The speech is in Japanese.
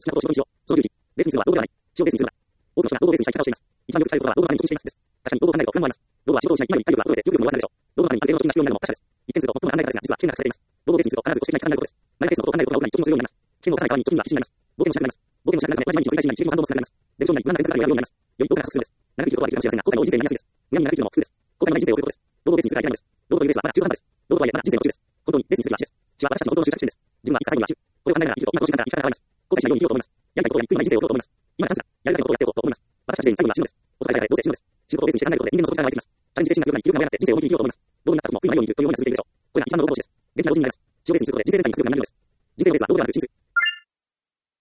きなことを仕事にしよう。その11、ベースにするのは労働ではない。使用ベースにするのだ。多くの人が労働ベースにしたい方をしています。一番よく使う言葉は労働のみに注目しています。確かに労働を考えると不安もあります。労働は仕事をしない、今より体力が増えて、給料も弱くなるでしょう。労働のためにある程度の貯金が必要になるのも確かです。一見すると最も考え方ですが、実は危険な仮説であります。労働ベースにすると必ずご指摘ない考えることです。何かケースのことを考えることが労働にとても強いようになります。危険を犯さない代わりに貯金が必死になります。冒険をしなくなります。冒険をしなくなるため、毎日の繰り返しになり、自分の反動も少なくなります。デブ症になり、無難な選択が選ぶようになります。より多くなる必要です。長く生きることはできるかもしれませんが、後悔の多い人生になりやすいです。無駄に長く生きるのも苦痛です。無駄に長く生きるのも苦痛です。後悔のない生きるのも苦痛です。労働ベースはまだ中途半端です。労働はまだ10%の人生の途中です。本当にベースにするが8です。主は私たちの本当の収穫地点です。自分は一切最後には中。これを考えながら生きると、今この時間から生き方が変わります。後悔しないように生きようと思います。やりたいことをやり、悔いのない人生を送ろうと思います。今がチャンスだ。やりたいことをやっていこうと思います。私たち全員最後には死ぬのです。お疲れ様です。どうせ死ぬのです。死ぬことをベースにして考えることで人間の底力が湧いてきます。チャレンジ精神が強くなり、気力が盛り上がって人生を思い切り生きようと思います。どうになった時も悔いのないようにというように続けているでしょう。これが一番の労働です。現在の労働になります。血をベースにすることで人生全体に強くなるのです。